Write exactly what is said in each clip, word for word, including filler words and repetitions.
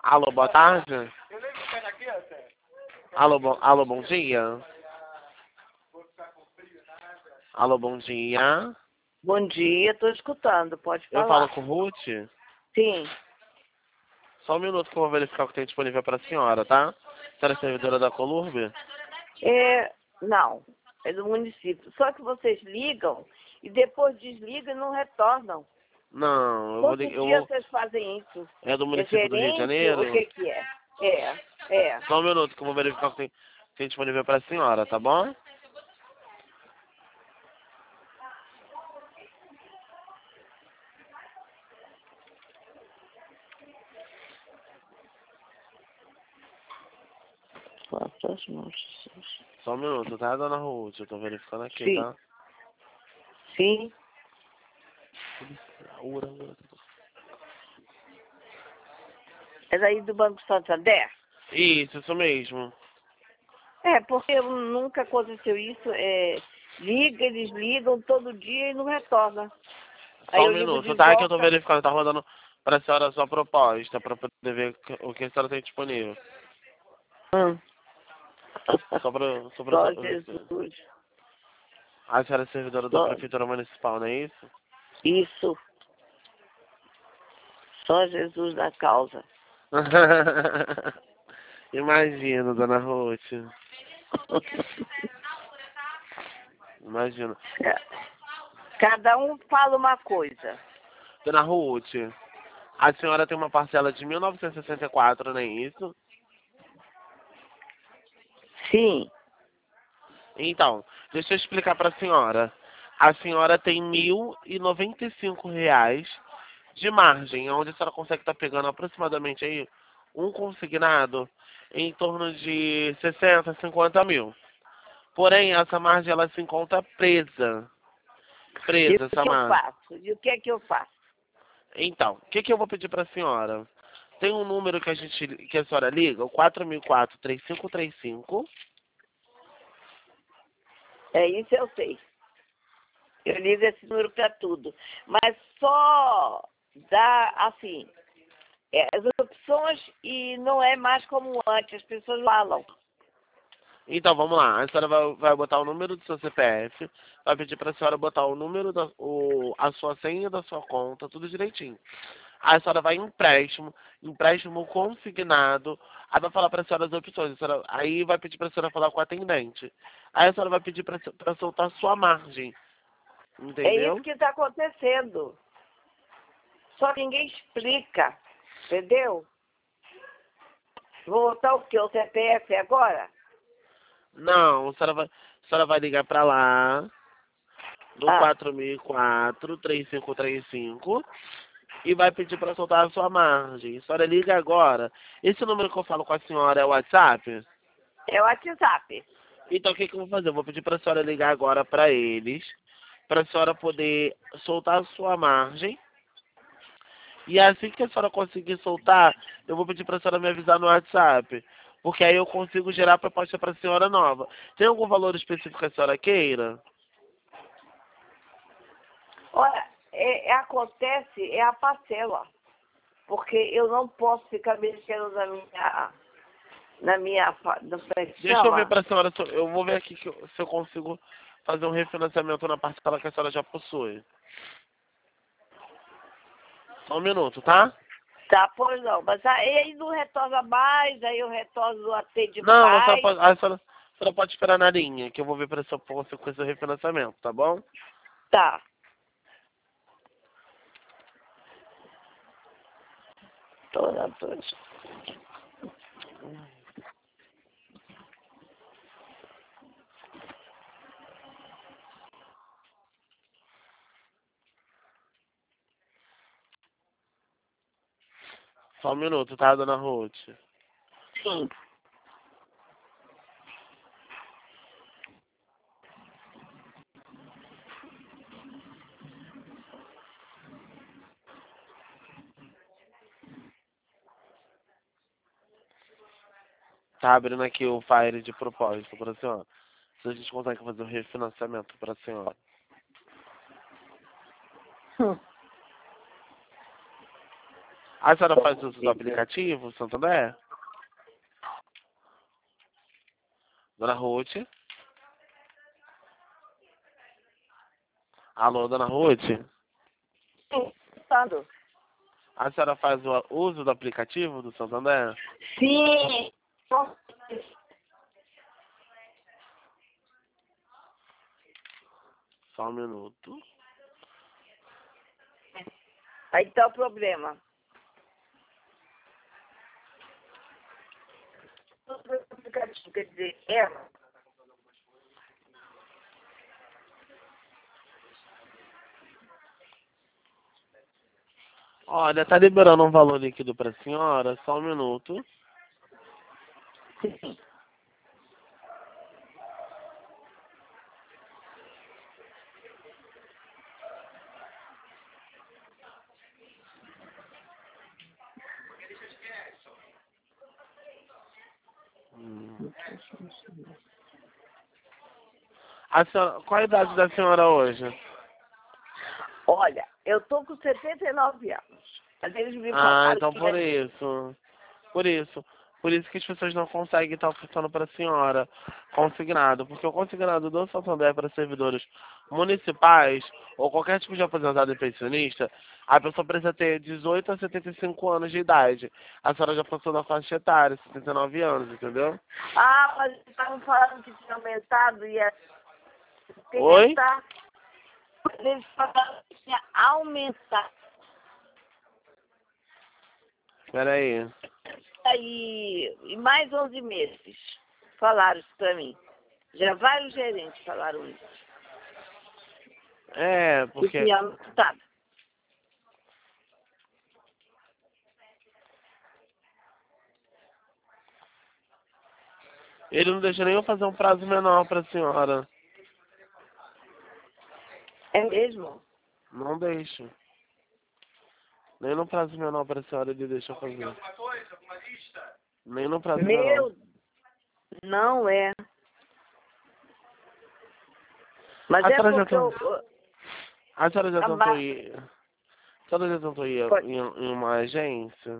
Alô, boa tarde. Alô, bom, alô, bom dia. Alô, bom dia. Bom dia, estou escutando, pode Eu falar. falo com Ruth. Sim. Só um minuto que eu vou verificar o que tem disponível para a senhora, tá? A senhora é servidora da Colurbe? É, não, é do município. Só que vocês ligam e depois desligam e não retornam. Não, eu vou Todo ligar. dia Eu... vocês fazem isso. É do É município do Rio de gerente? O Janeiro? que que é? É, é. Só um minuto que eu vou verificar o que tem, tem disponível para a senhora, tá bom? Faça as mãos. Só um minuto, tá, dona Ruth? Eu tô verificando aqui, Sim, tá? sim. Ura, ura. É daí do Banco Santander? Isso, isso mesmo. É, porque nunca aconteceu isso. É, liga, eles ligam todo dia e não retorna. Aí Só um eu ligo de minuto, tá? Que eu tô volta. verificando, tá rodando pra senhora a sua proposta, pra poder ver o que a senhora tem disponível. Hum. Só pra, só pra... Só só- Jesus. A senhora é servidora da Só Prefeitura Municipal, não é isso? isso. Só Jesus da causa. Imagino, dona Ruth. Imagino. Cada um fala uma coisa. Dona Ruth, a senhora tem uma parcela de mil novecentos e sessenta e quatro, não é isso? Sim. Então, deixa eu explicar para a senhora. A senhora tem mil e noventa e cinco reais de margem, onde a senhora consegue estar pegando aproximadamente aí um consignado em torno de sessenta, cinquenta mil. Porém, essa margem ela se encontra presa. E Presa o essa que eu margem. faço? E o que é que eu faço? Então, o que, que eu vou pedir para a senhora? Tem um número que a gente que a senhora liga, o quatro mil e quatro, três cinco três cinco. É isso eu sei. Eu ligo esse número para tudo. Mas só dá, assim, é, as opções e não é mais como antes. As pessoas falam. Então, vamos lá. A senhora vai, vai botar o número do seu C P F, vai pedir para a senhora botar o número, da, o, a sua senha da sua conta, tudo direitinho. Aí a senhora vai em empréstimo, empréstimo consignado, aí vai falar para a senhora as opções. A senhora, aí vai pedir para a senhora falar com o atendente. Aí a senhora vai pedir para soltar a sua margem, É isso entendeu? que está acontecendo. Só ninguém explica. Entendeu? Vou botar o quê? O C P F agora? Não, a senhora vai, a senhora vai ligar para lá, no Ah, quatro mil e quatro, três cinco três cinco, e vai pedir para soltar a sua margem. A senhora liga agora. Esse número que eu falo com a senhora é o WhatsApp? é o WhatsApp. Então o que, que eu vou fazer? Eu vou pedir para a senhora ligar agora para eles, para a senhora poder soltar a sua margem. E assim que a senhora conseguir soltar, eu vou pedir para a senhora me avisar no WhatsApp. Porque aí eu consigo gerar a proposta para a senhora nova. Tem algum valor específico que a senhora queira? Olha, é, é- acontece, é a parcela. Porque eu não posso ficar mexendo na minha, na minha, fa- no como é que Deixa eu ver chama? para a senhora, se eu eu vou ver aqui que eu- se eu consigo fazer um refinanciamento na parcela que a senhora já possui. Só um minuto, tá? Tá, pois não. Mas aí, aí não retorna mais, aí eu retorno, não atende Não, a senhora mais. pode, a senhora, a senhora pode esperar na linha, que eu vou ver para se eu consigo com esse refinanciamento, tá bom? Tá. Toda vez. Só um minuto, tá, dona Ruth? Sim. Tá abrindo aqui o Fire de propósito para a senhora. Se a gente consegue fazer um refinanciamento para a senhora. Hum. A senhora faz uso do aplicativo Santander? Dona Ruth? Alô, Dona Ruth? Sim, escutando. A senhora faz o uso do aplicativo do Santander? Sim. Só um minuto. Aí tá o problema. O aplicativo, quer dizer, ela. Olha, tá liberando um valor líquido para a senhora, só um minuto. Sim. Hum. A senhora, qual a idade da senhora hoje? Olha, eu tô com setenta e nove anos. Mas eles me Ah, falaram então que por é- isso. Por isso. Por isso que as pessoas não conseguem estar ofertando para a senhora consignado. Porque o consignado do Santander para servidores municipais ou qualquer tipo de aposentado e pensionista, a pessoa precisa ter dezoito a setenta e cinco anos de idade. A senhora já passou da faixa etária, setenta e nove anos, entendeu? Ah, mas eles estavam falando que tinha aumentado e ia Oi? aumentar. Eles falaram que tinha aumentado. Espera aí. E, e mais onze meses. Falaram isso pra mim. Já vários gerentes falaram isso. É, Que porque... tinha aumentado. Ele não deixa nem eu fazer um prazo menor para a senhora. É mesmo? Não deixa. Nem no prazo menor para a senhora ele deixa eu fazer. Nem no prazo menor. Meu, não é. Mas A é senhora já porque tentou... eu, A senhora já a tentou ba- ir... A senhora já tentou ir pode- em, em uma agência?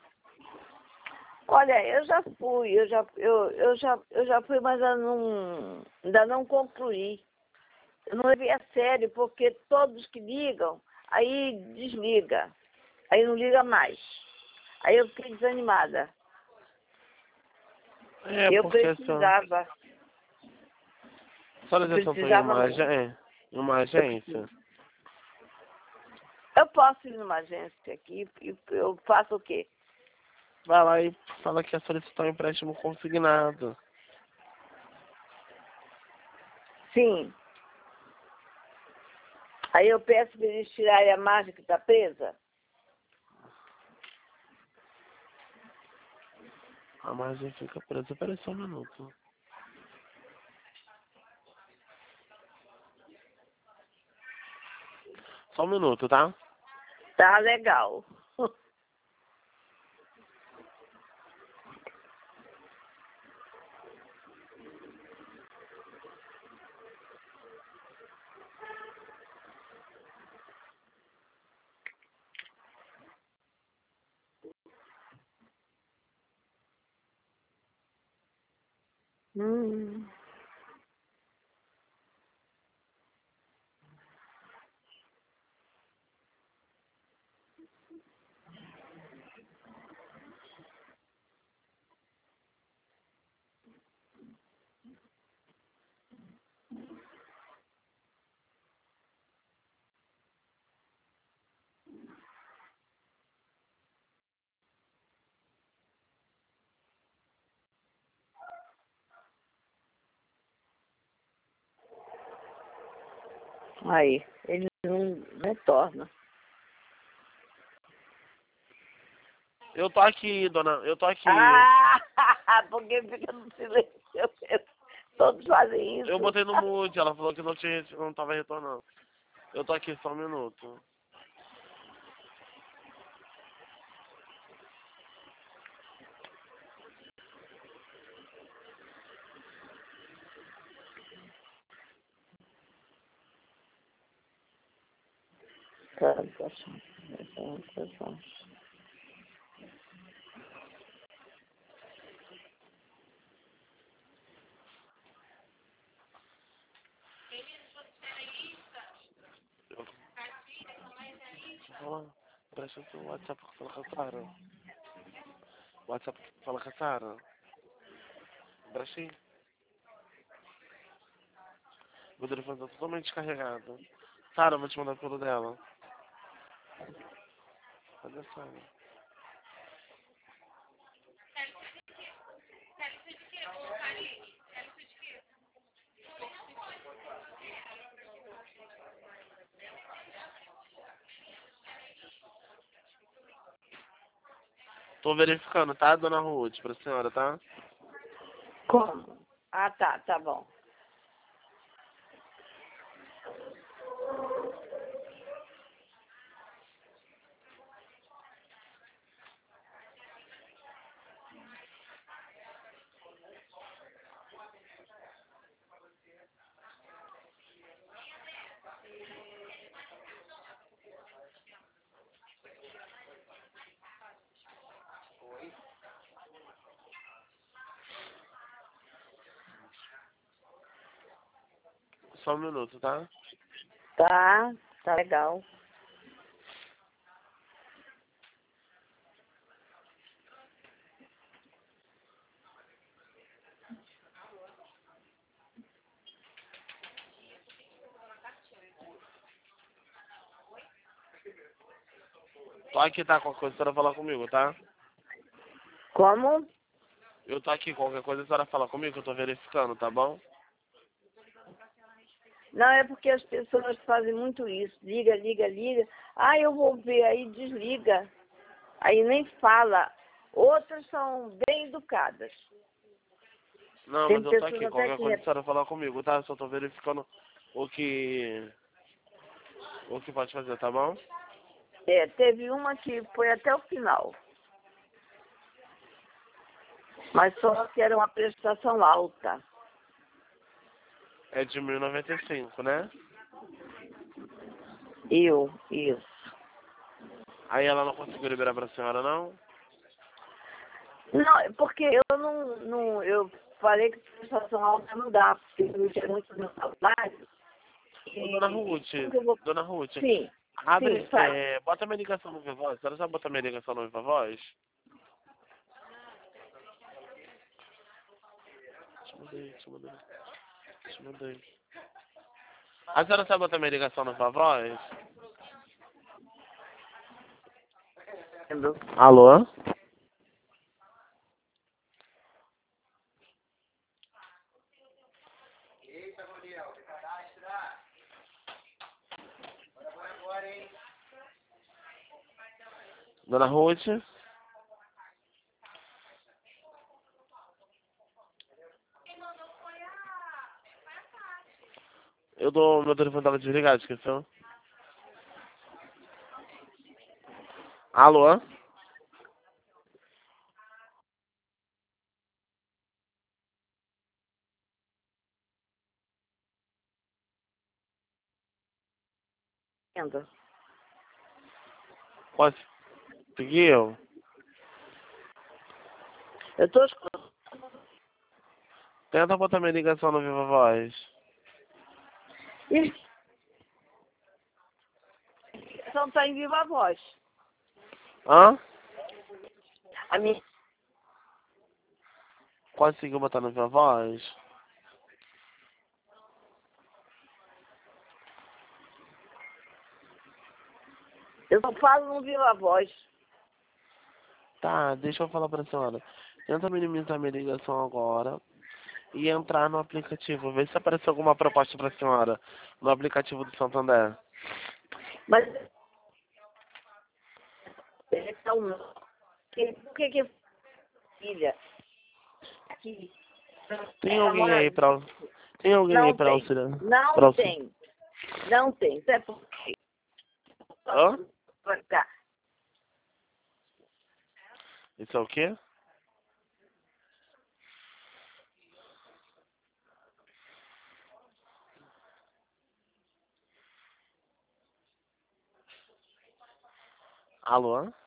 Olha, eu já fui, eu já, eu, eu já, eu já fui, mas ainda não, ainda não concluí. Eu não levei a sério, porque todos que ligam, aí desliga. Aí não liga mais. Aí eu fiquei desanimada. É, Eu porque a senhora... precisava, A senhora eu já tentou ir em precisava uma, mesmo. agen... em uma agência? Eu posso ir numa agência aqui e eu faço o quê? Vai lá e fala que ia solicitar um empréstimo consignado. Sim. Aí eu peço para eles tirarem a margem que está presa. A margem fica presa. Peraí só um minuto. Só um minuto, tá? Tá legal. Hum. Aí, ele não retorna. Eu tô aqui, dona. Eu tô aqui. Ah, porque fica no silêncio. Todos fazem Eu isso. botei no mute, ela falou que não, tinha, não tava retornando. Eu tô aqui só um minuto. Tá, tá, tá, tá, tá. Ó, presta o WhatsApp que fala com a Sara. WhatsApp que fala com a Sara. Presta aí. Meu telefone tá totalmente descarregado. Sara, eu vou te mandar pelo dela. Cadê a Sara? Tô verificando, tá, dona Ruth, pra senhora, tá? Como? Ah, tá, tá bom. Só um minuto, tá? Tá, tá legal. Tô aqui, tá? Qualquer coisa a senhora falar comigo, tá? Como? Eu tô aqui, qualquer coisa a senhora fala comigo, eu tô verificando, tá bom? Não, é porque as pessoas fazem muito isso. Liga, liga, liga. Ah, eu vou ver, aí desliga. Aí nem fala. Outras são bem educadas. Não, Tem mas eu tô pessoas aqui, até qualquer que... coisa a senhora falar comigo, tá? Eu só tô verificando o que... o que pode fazer, tá bom? É, teve uma que foi até o final. Mas só que era uma prestação alta. É de mil e noventa e cinco, né? Eu, isso. Aí ela não conseguiu liberar pra senhora, não? Não, é porque eu não, não... Eu falei que prestação alta não dá, porque eu tinha muito meu salário. Ô, dona E Ruth, como que eu vou... dona Ruth, Sim, sim, abre, faz. é, bota minha ligação no Viva Voz. A senhora já bota minha ligação no Viva Voz? Te mandei, te mandei, te mandei. A senhora sabe botar minha ligação no Viva Voz? Alô? Dona Ruth? Eu dou, meu telefone tava desligado, esqueceu? Alô? Entendo. Conseguiu? Eu estou escutando. Tenta botar minha ligação no Viva Voz. Ih, só está em viva voz. Hã? A minha... Conseguiu botar no Viva Voz? Eu só falo no viva voz. Tá, deixa eu falar pra senhora. Tenta minimizar minha ligação agora e entrar no aplicativo. Vê se apareceu alguma proposta pra senhora no aplicativo do Santander. Mas... Então, que- por que que... Filha, aqui... Tem Ela alguém mora... aí pra, tem alguém aí Não pra tem. auxiliar? Pra Não auxiliar? tem. Não tem. Isso é porque... Hã? Pra cá. Isso é o quê? Alô?